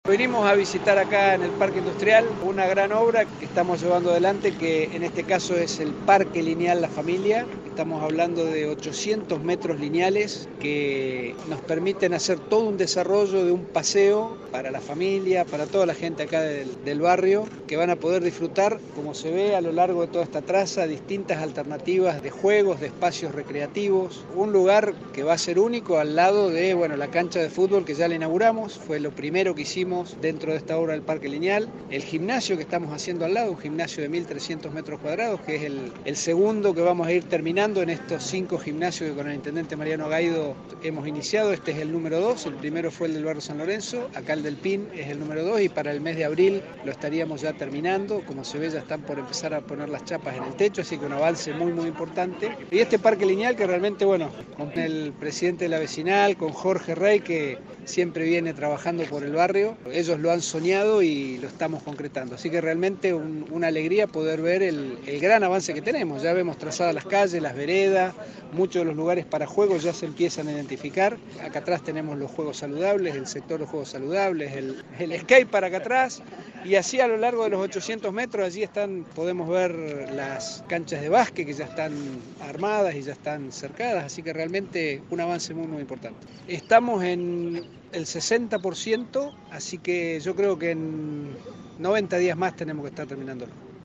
Venimos a visitar acá en el Parque Industrial una gran obra que estamos llevando adelante, que en este caso es el Parque Lineal La Familia. Estamos hablando de 800 metros lineales que nos permiten hacer todo un desarrollo de un paseo para la familia, para toda la gente acá del barrio, que van a poder disfrutar, como se ve a lo largo de toda esta traza, distintas alternativas de juegos, de espacios recreativos. Un lugar que va a ser único al lado de la cancha de fútbol que ya la inauguramos, fue lo primero que hicimos dentro de esta obra del Parque Lineal. El gimnasio que estamos haciendo al lado, un gimnasio de 1.300 metros cuadrados, que es el segundo que vamos a ir terminando en estos 5 gimnasios que con el intendente Mariano Gaido hemos iniciado. Este es el número 2, el primero fue el del barrio San Lorenzo, acá el del PIN es el número 2 y para el mes de abril lo estaríamos ya terminando. Como se ve, ya están por empezar a poner las chapas en el techo, así que un avance muy importante. Y este Parque Lineal que realmente, con el presidente de la vecinal, con Jorge Rey, que siempre viene trabajando por el barrio, ellos lo han soñado y lo estamos concretando, así que realmente una alegría poder ver el gran avance que tenemos. Ya vemos trazadas las calles, las veredas, muchos de los lugares para juegos ya se empiezan a identificar. Acá atrás tenemos los juegos saludables, el sector de juegos saludables, el skate para acá atrás, y así a lo largo de los 800 metros allí podemos ver las canchas de básquet que ya están armadas y ya están cercadas, así que realmente un avance muy importante. Estamos en el 60%, así que yo creo que en 90 días más tenemos que estar terminándolo.